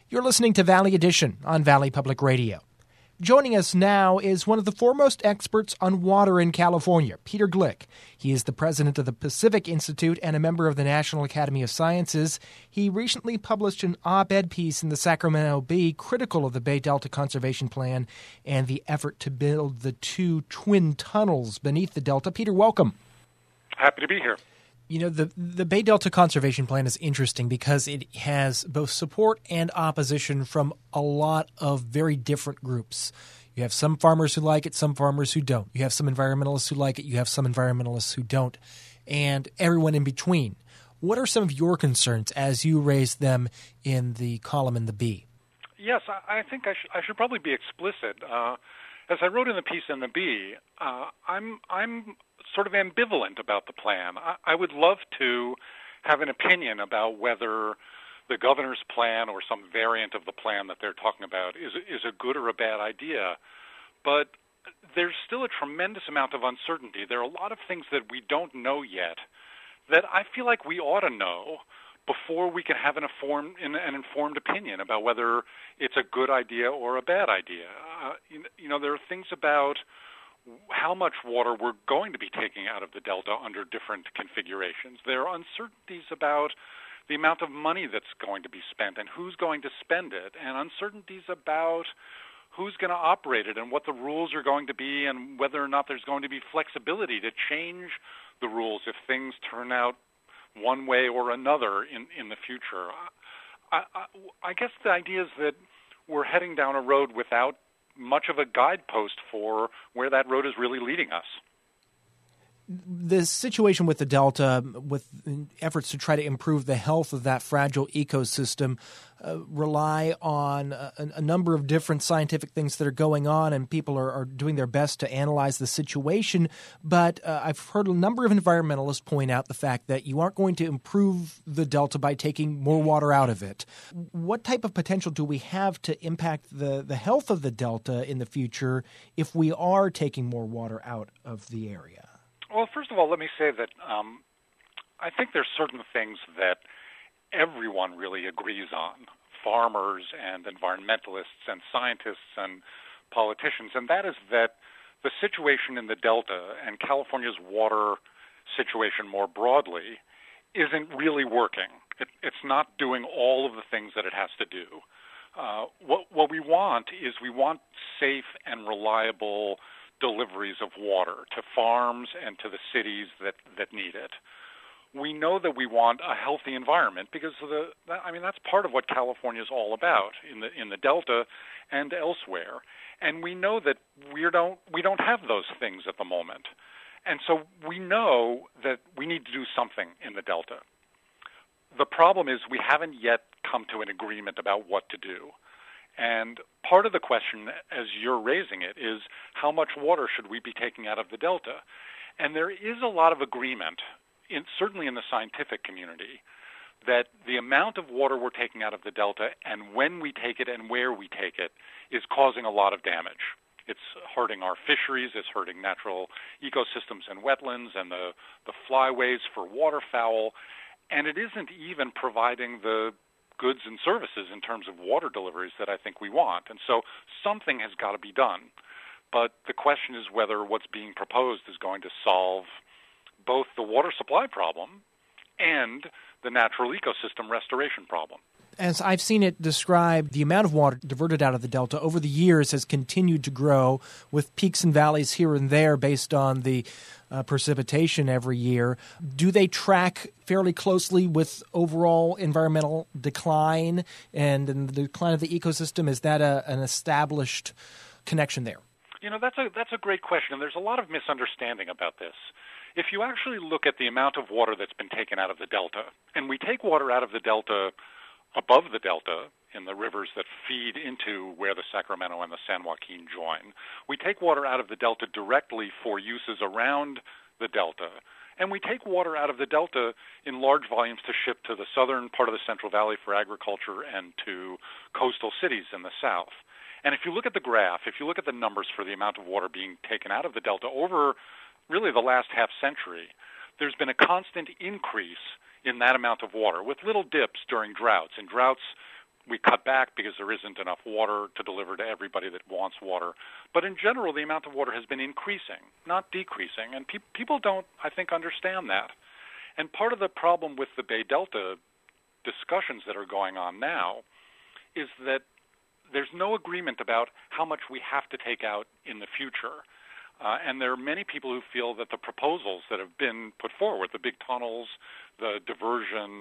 You're listening to Valley Edition on Valley Public Radio. Joining us now is one of the foremost experts on water in California, Peter Glick. He is the president of the Pacific Institute and a member of the National Academy of Sciences. He recently published an op-ed piece in the Sacramento Bee critical of the Bay Delta Conservation Plan and the effort to build the two twin tunnels beneath the Delta. Peter, welcome. Happy to be here. You know, the Bay Delta Conservation Plan is interesting because it has both support and opposition from a lot of very different groups. You have some farmers who like it, some farmers who don't. You have some environmentalists who like it, you have some environmentalists who don't, and everyone in between. What are some of your concerns as you raise them in the column in the Bee? Yes, I think I should probably be explicit. As I wrote in the piece in the Bee, I'm sort of ambivalent about the plan. I would love to have an opinion about whether the governor's plan or some variant of the plan that they're talking about is a good or a bad idea. But there's still a tremendous amount of uncertainty. There are a lot of things that we don't know yet that I feel like we ought to know before we can have an informed opinion about whether it's a good idea or a bad idea. There are things about how much water we're going to be taking out of the Delta under different configurations. There are uncertainties about the amount of money that's going to be spent and who's going to spend it, and uncertainties about who's going to operate it and what the rules are going to be and whether or not there's going to be flexibility to change the rules if things turn out one way or another in the future. I guess the idea is that we're heading down a road without much of a guidepost for where that road is really leading us. The situation with the Delta, with efforts to try to improve the health of that fragile ecosystem, rely on a number of different scientific things that are going on, and people are doing their best to analyze the situation. But I've heard a number of environmentalists point out the fact that you aren't going to improve the Delta by taking more water out of it. What type of potential do we have to impact the health of the Delta in the future if we are taking more water out of the area? Well, first of all, let me say that I think there's certain things that everyone really agrees on, farmers and environmentalists and scientists and politicians, and that is that the situation in the Delta and California's water situation more broadly isn't really working. It's not doing all of the things that it has to do. What we want is safe and reliable deliveries of water to farms and to the cities that need it. We know that we want a healthy environment because that's part of what California is all about in the Delta and elsewhere. And we know that we don't have those things at the moment. And so we know that we need to do something in the Delta. The problem is we haven't yet come to an agreement about what to do. And part of the question, as you're raising it, is how much water should we be taking out of the Delta? And there is a lot of agreement, certainly in the scientific community, that the amount of water we're taking out of the Delta and when we take it and where we take it is causing a lot of damage. It's hurting our fisheries, it's hurting natural ecosystems and wetlands and the flyways for waterfowl, and it isn't even providing the goods and services in terms of water deliveries that I think we want. And so something has got to be done. But the question is whether what's being proposed is going to solve both the water supply problem and the natural ecosystem restoration problem. As I've seen it described, the amount of water diverted out of the Delta over the years has continued to grow with peaks and valleys here and there based on the precipitation every year. Do they track fairly closely with overall environmental decline and the decline of the ecosystem? Is that an established connection there? That's a great question, and there's a lot of misunderstanding about this. If you actually look at the amount of water that's been taken out of the Delta, and we take water out of the Delta above the Delta in the rivers that feed into where the Sacramento and the San Joaquin join, we take water out of the Delta directly for uses around the Delta, and we take water out of the Delta in large volumes to ship to the southern part of the Central Valley for agriculture and to coastal cities in the south. And if you look at the graph, if you look at the numbers for the amount of water being taken out of the Delta over really the last half century, there's been a constant increase in that amount of water with little dips during droughts. In droughts, we cut back because there isn't enough water to deliver to everybody that wants water. But in general, the amount of water has been increasing, not decreasing, and people don't, I think, understand that. And part of the problem with the Bay Delta discussions that are going on now is that there's no agreement about how much we have to take out in the future. And there are many people who feel that the proposals that have been put forward, the big tunnels, the diversion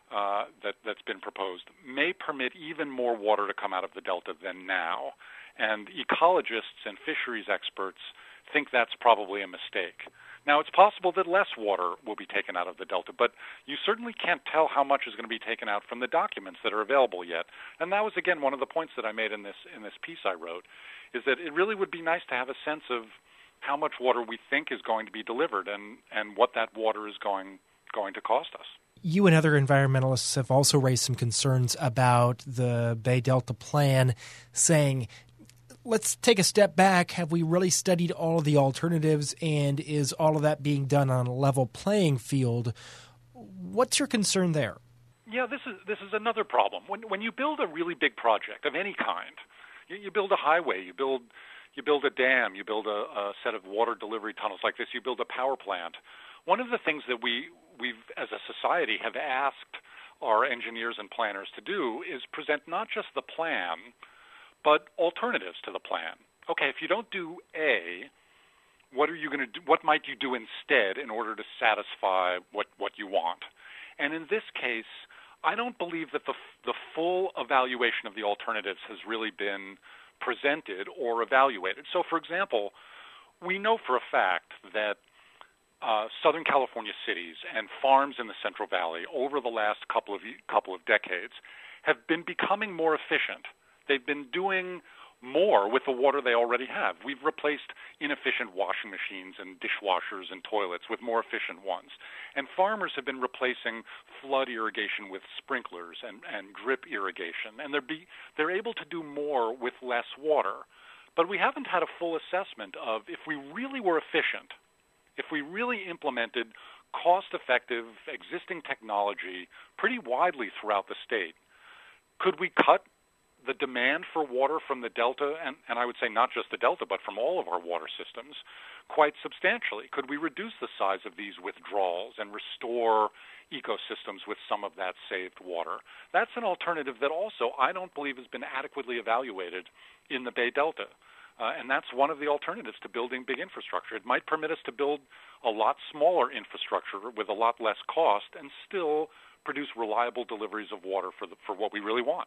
that's been proposed, may permit even more water to come out of the Delta than now. And ecologists and fisheries experts think that's probably a mistake. Now, it's possible that less water will be taken out of the Delta, but you certainly can't tell how much is going to be taken out from the documents that are available yet. And that was, again, one of the points that I made in this piece I wrote, is that it really would be nice to have a sense of how much water we think is going to be delivered and what that water is going to cost us. You and other environmentalists have also raised some concerns about the Bay Delta plan, saying, let's take a step back. Have we really studied all of the alternatives, and is all of that being done on a level playing field? What's your concern there? Yeah, this is another problem. When you build a really big project of any kind, you build a highway, you build a dam, you build a set of water delivery tunnels like this, you build a power plant. One of the things that we've, as a society, have asked our engineers and planners to do is present not just the plan, but alternatives to the plan. Okay, if you don't do A, what are you going to do? What might you do instead in order to satisfy what you want? And in this case, I don't believe that the full evaluation of the alternatives has really been presented or evaluated. So, for example, we know for a fact that Southern California cities and farms in the Central Valley over the last couple of decades have been becoming more efficient. They've been doing more with the water they already have. We've replaced inefficient washing machines and dishwashers and toilets with more efficient ones. And farmers have been replacing flood irrigation with sprinklers and drip irrigation. And they're able to do more with less water. But we haven't had a full assessment of if we really were efficient, if we really implemented cost-effective existing technology pretty widely throughout the state, could we cut the demand for water from the Delta, and I would say not just the Delta, but from all of our water systems, quite substantially? Could we reduce the size of these withdrawals and restore ecosystems with some of that saved water? That's an alternative that also I don't believe has been adequately evaluated in the Bay Delta. And that's one of the alternatives to building big infrastructure. It might permit us to build a lot smaller infrastructure with a lot less cost and still produce reliable deliveries of water for what we really want.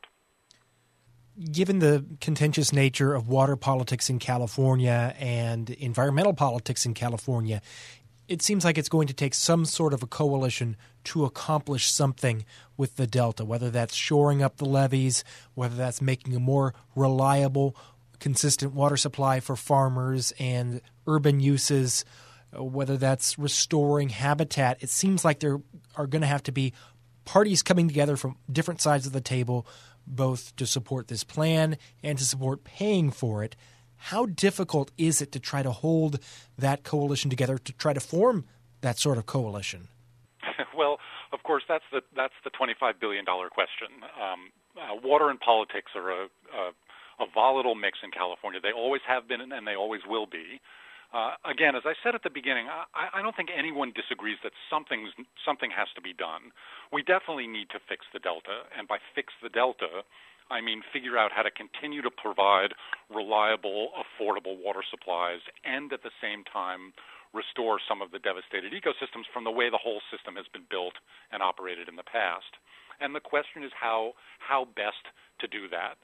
Given the contentious nature of water politics in California and environmental politics in California, it seems like it's going to take some sort of a coalition to accomplish something with the Delta, whether that's shoring up the levees, whether that's making a more reliable, consistent water supply for farmers and urban uses, whether that's restoring habitat. It seems like there are going to have to be parties coming together from different sides of the table, both to support this plan and to support paying for it. How difficult is it to try to hold that coalition together, to try to form that sort of coalition? Well, of course, that's the $25 billion question. Water and politics are a volatile mix in California. They always have been, and they always will be. Again, as I said at the beginning, I don't think anyone disagrees that something has to be done. We definitely need to fix the Delta, and by fix the Delta, I mean figure out how to continue to provide reliable, affordable water supplies and at the same time restore some of the devastated ecosystems from the way the whole system has been built and operated in the past. And the question is how best to do that.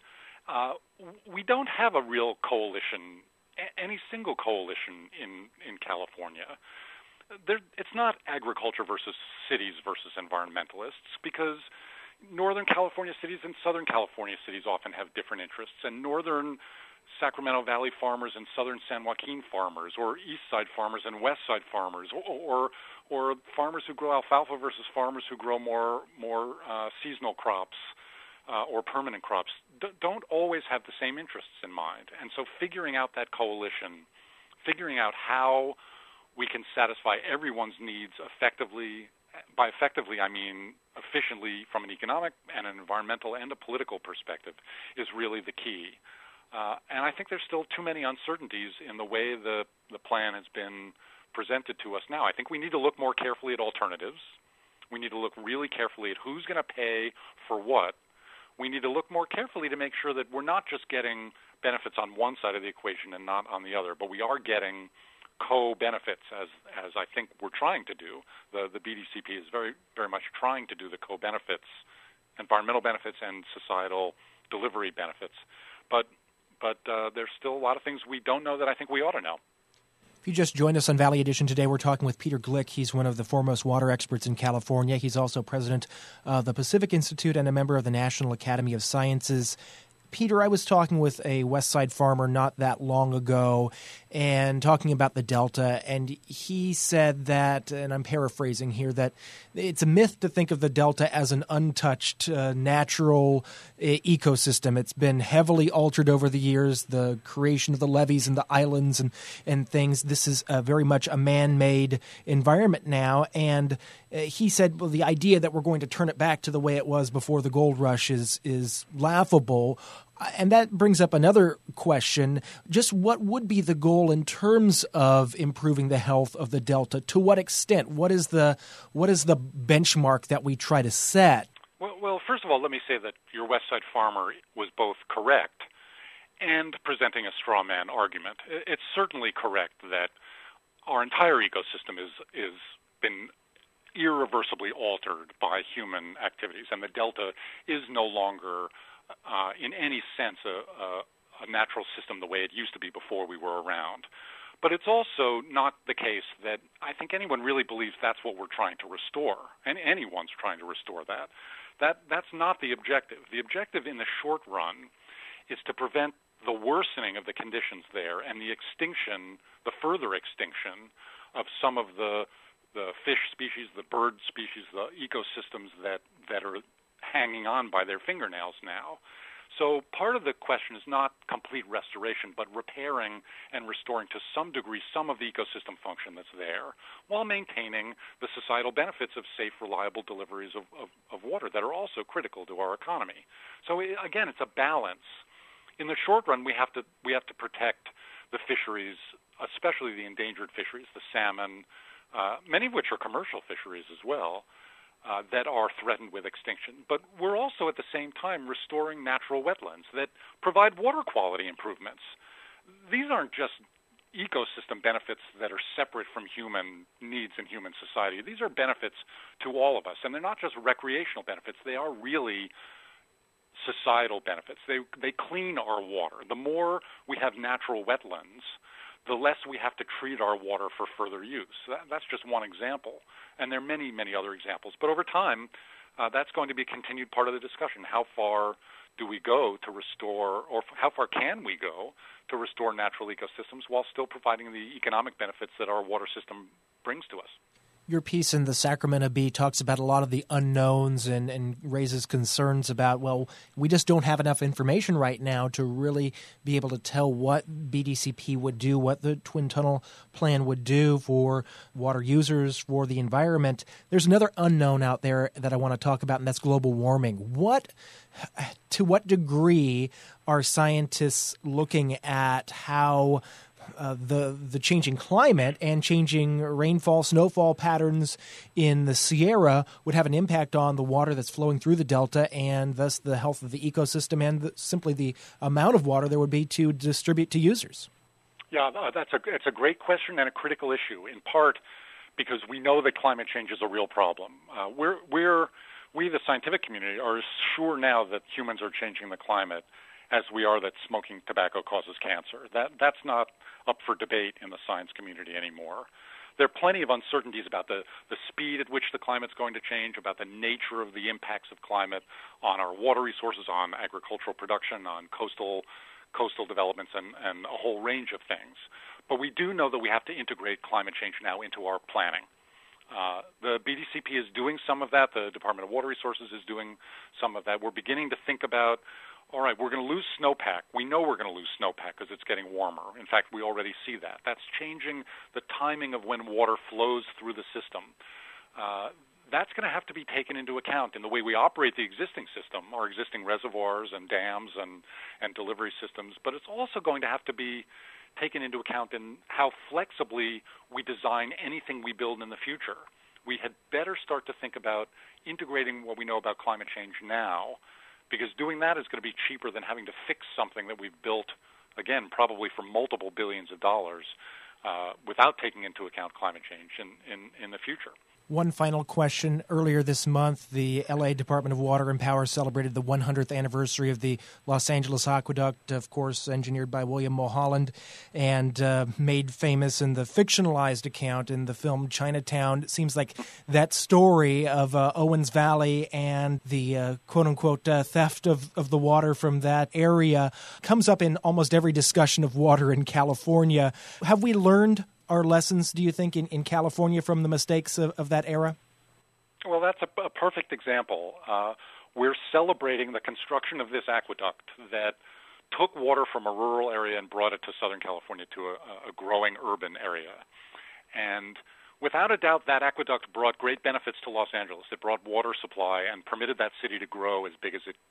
We don't have a real coalition, any single coalition in California. It's not agriculture versus cities versus environmentalists, because Northern California cities and Southern California cities often have different interests, and Northern Sacramento Valley farmers and Southern San Joaquin farmers, or East Side farmers and West Side farmers, or farmers who grow alfalfa versus farmers who grow more seasonal crops or permanent crops, don't always have the same interests in mind. And so figuring out that coalition, figuring out how we can satisfy everyone's needs effectively, by effectively I mean efficiently from an economic and an environmental and a political perspective is really the key. And I think there's still too many uncertainties in the way the plan has been presented to us now. I think we need to look more carefully at alternatives. We need to look really carefully at who's going to pay for what. We need to look more carefully to make sure that we're not just getting benefits on one side of the equation and not on the other, but we are getting co-benefits, as I think we're trying to do. The BDCP is very, very much trying to do the co-benefits, environmental benefits and societal delivery benefits. But there's still a lot of things we don't know that I think we ought to know. If you just joined us on Valley Edition today, we're talking with Peter Glick. He's one of the foremost water experts in California. He's also president of the Pacific Institute and a member of the National Academy of Sciences. Peter, I was talking with a West Side farmer not that long ago and talking about the Delta, and he said that, and I'm paraphrasing here, that it's a myth to think of the Delta as an untouched natural ecosystem. It's been heavily altered over the years, the creation of the levees and the islands and things. This is very much a man-made environment now, and he said, well, the idea that we're going to turn it back to the way it was before the gold rush is laughable. And that brings up another question. Just what would be the goal in terms of improving the health of the Delta? To what extent? What is the benchmark that we try to set? Well, first of all, let me say that your West Side farmer was both correct and presenting a straw man argument. It's certainly correct that our entire ecosystem is been irreversibly altered by human activities, and the Delta is no longer in any sense a natural system the way it used to be before we were around. But it's also not the case that I think anyone really believes that's what we're trying to restore, and anyone's trying to restore that. That's not the objective. The objective in the short run is to prevent the worsening of the conditions there and the further extinction of some of the fish species, the bird species, the ecosystems that are hanging on by their fingernails now. So part of the question is not complete restoration, but repairing and restoring to some degree some of the ecosystem function that's there, while maintaining the societal benefits of safe, reliable deliveries of water that are also critical to our economy. So again, it's a balance. In the short run, we have to protect the fisheries, especially the endangered fisheries, the salmon, many of which are commercial fisheries as well, that are threatened with extinction. But we're also at the same time restoring natural wetlands that provide water quality improvements. These aren't just ecosystem benefits that are separate from human needs and human society. These are benefits to all of us, and they're not just recreational benefits. They are really societal benefits. They clean our water. The more we have natural wetlands, the less we have to treat our water for further use. That's just one example. And there are many, many other examples. But over time, that's going to be a continued part of the discussion. How far do we go to restore, or how far can we go to restore natural ecosystems while still providing the economic benefits that our water system brings to us? Your piece in the Sacramento Bee talks about a lot of the unknowns and raises concerns about, well, we just don't have enough information right now to really be able to tell what BDCP would do, what the Twin Tunnel Plan would do for water users, for the environment. There's another unknown out there that I want to talk about, and that's global warming. To what degree are scientists looking at how the changing climate and changing rainfall, snowfall patterns in the Sierra would have an impact on the water that's flowing through the Delta and thus the health of the ecosystem and simply the amount of water there would be to distribute to users? Yeah, it's a great question and a critical issue, in part because we know that climate change is a real problem. We, the scientific community, are as sure now that humans are changing the climate as we are that smoking tobacco causes cancer. That's not up for debate in the science community anymore. There are plenty of uncertainties about the speed at which the climate's going to change, about the nature of the impacts of climate on our water resources, on agricultural production, on coastal developments, and a whole range of things. But we do know that we have to integrate climate change now into our planning. The BDCP is doing some of that. The Department of Water Resources is doing some of that. We're beginning to think about, all right, we're going to lose snowpack. We know we're going to lose snowpack because it's getting warmer. In fact, we already see that. That's changing the timing of when water flows through the system. that's going to have to be taken into account in the way we operate the existing system, our existing reservoirs and dams and delivery systems, but it's also going to have to be taken into account in how flexibly we design anything we build in the future. We had better start to think about integrating what we know about climate change now, because doing that is going to be cheaper than having to fix something that we've built, again, probably for multiple billions of dollars, without taking into account climate change in the future. One final question. Earlier this month, the L.A. Department of Water and Power celebrated the 100th anniversary of the Los Angeles Aqueduct, of course, engineered by William Mulholland and made famous in the fictionalized account in the film Chinatown. It seems like that story of Owens Valley and the quote-unquote theft of the water from that area comes up in almost every discussion of water in California. Have we learned our lessons, do you think, in California from the mistakes of that era? Well, that's a perfect example. We're celebrating the construction of this aqueduct that took water from a rural area and brought it to Southern California, to a growing urban area. And without a doubt, that aqueduct brought great benefits to Los Angeles. It brought water supply and permitted that city to grow as big as it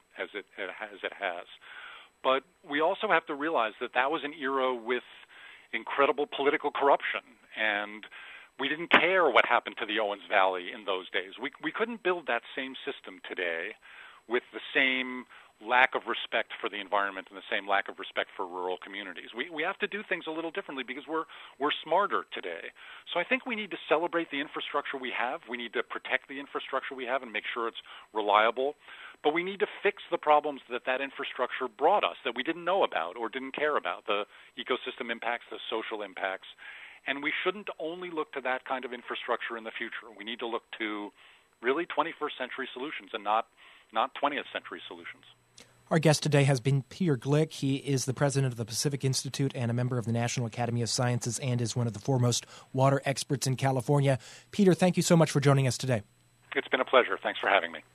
has. But we also have to realize that that was an era with incredible political corruption, and we didn't care what happened to the Owens Valley in those days. We couldn't build that same system today with the same lack of respect for the environment and the same lack of respect for rural communities. We have to do things a little differently because we're smarter today. So I think we need to celebrate the infrastructure we have. We need to protect the infrastructure we have and make sure it's reliable. But we need to fix the problems that infrastructure brought us that we didn't know about or didn't care about, the ecosystem impacts, the social impacts. And we shouldn't only look to that kind of infrastructure in the future. We need to look to really 21st century solutions and not 20th century solutions. Our guest today has been Peter Glick. He is the president of the Pacific Institute and a member of the National Academy of Sciences and is one of the foremost water experts in California. Peter, thank you so much for joining us today. It's been a pleasure. Thanks for having me.